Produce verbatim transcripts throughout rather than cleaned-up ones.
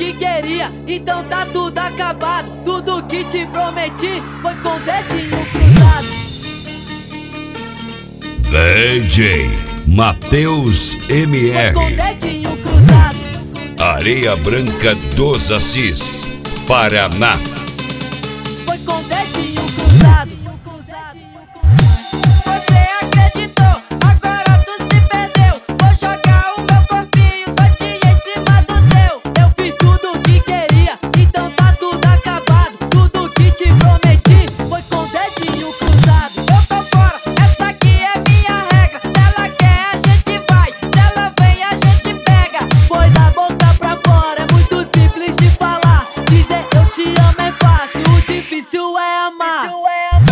que queria, então tá tudo acabado. Tudo que te prometi foi com o dedinho cruzado. D J Matheus M R, foi com o dedinho cruzado. Areia Branca dos Assis, Paraná. Foi com o dedinho cruzado. Você acreditou, agora tu se perdeu. Vou jogar o meu corpinho todinho em cima do teu. Eu fiz tudo que queria, então tá tudo acabado. Tudo que te prometi foi com o dedinho cruzado. Eu tô fora, essa aqui é minha regra. Se ela quer, a gente vai. Se ela vem, a gente pega. Foi da boca pra fora, é muito simples de falar. Dizer eu te amo é fácil, o difícil é amar. Isso é amar.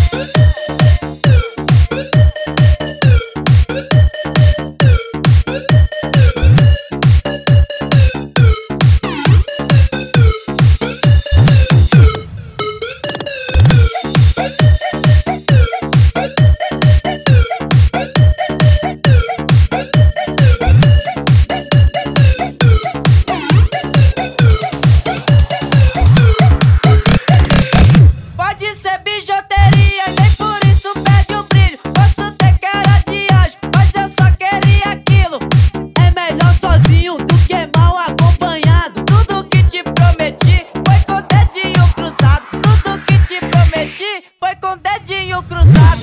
Pode ser bijuteria, nem por isso perde o brilho. Posso ter cara de anjo, mas eu só queria aquilo. É melhor sozinho do que mal acompanhado. Tudo que te prometi foi com o dedinho cruzado. Tudo que te prometi foi com o dedinho cruzado.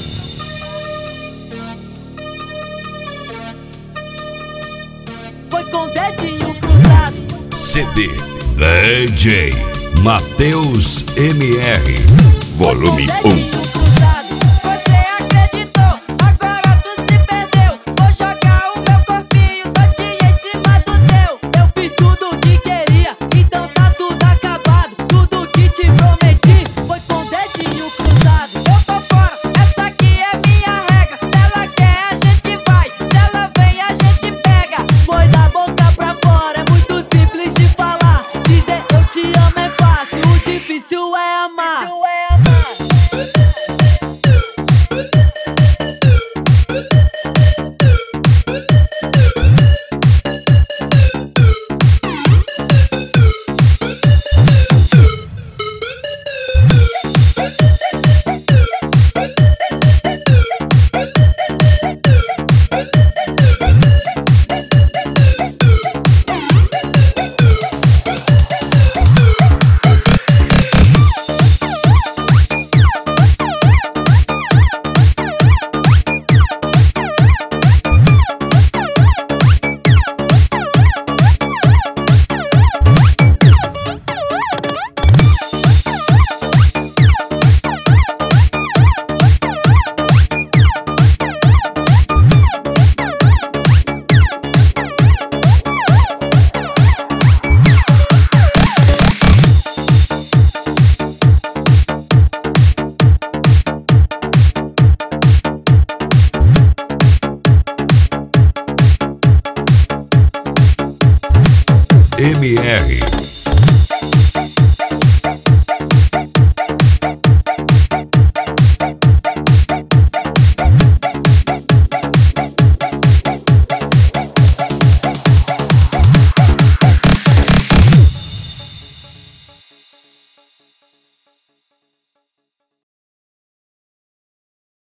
Foi com o dedinho cruzado. C D D J Matheus M R, volume Foi com o um. dedinho cruzado. Você acreditou, agora tu se perdeu. Vou jogar o meu corpinho todinho em cima do teu. Eu fiz tudo que queria, então tá tudo acabado. Tudo que te prometi foi com o dedinho cruzado. Eu tô fora, essa aqui é minha regra. Se ela quer, a gente vai. Se ela vem, a gente pega. Foi da boca pra fora, é muito simples de falar. Dizer eu te amo é fácil, o difícil é amar. Isso é amar. M R